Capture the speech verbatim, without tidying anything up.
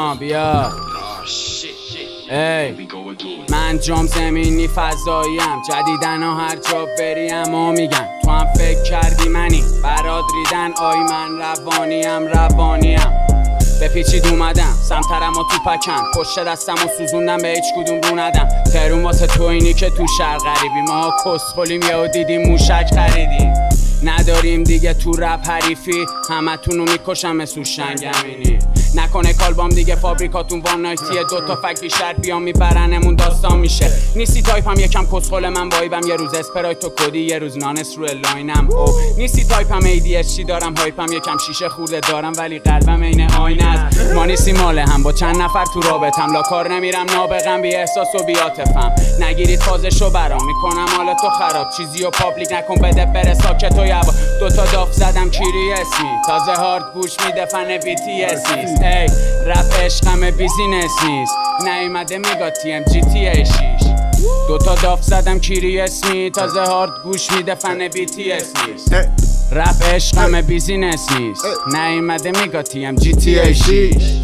ها بیا ای من جام زمینی فضاییم جدیدن ها هر جا بری اما میگن تو هم فکر کردی منی برات ریدن آی من روانیم روانیم بپیچید اومدم سمترم و تو پکن پشت دستم و سوزوندم به هیچ کدوم رو ندم ترون واسه تو اینی که تو شهر غریبی ما کسخولیم یهو دیدیم موشک خریدیم نداریم دیگه تو رپ حریفی همتونو میکشم مثل شنگمینی نکنه کالبام دیگه فابریکاتون وان نایتیه دوتا فک بیشتر بیام میبرنمون داستان میشه نیستی تایپم یکم کسخول من وایبم یه روز اسپرایت و کدی یه روز نانس روی لاینم او نیستی تایپم ای دی اچ چی دارم هایپم یکم شیشه خورده دارم ولی قلبم عین آینه است ما نیستی مال هم با چند نفر تو رابطم لا کار نمیرم نابغم بی احساس و بی عاطفم نگیرید فازشو برام میکنم حالا تو خراب چیزی و پابلیک نکن بده بره ساکت و یبا دوتا داف زدم کیری اسمی تازه هارد گوش میده فن بی تی اس ای رپ عشقم بیزینس نیست نیومده میگا تی ام جی تی ای شیش دوتا داف زدم کیری اسمی تازه هارد گوش میده فن بی تی اس نیست رپ عشقم بیزینس نیست نیومده میگا تی ام جی تی ای شیش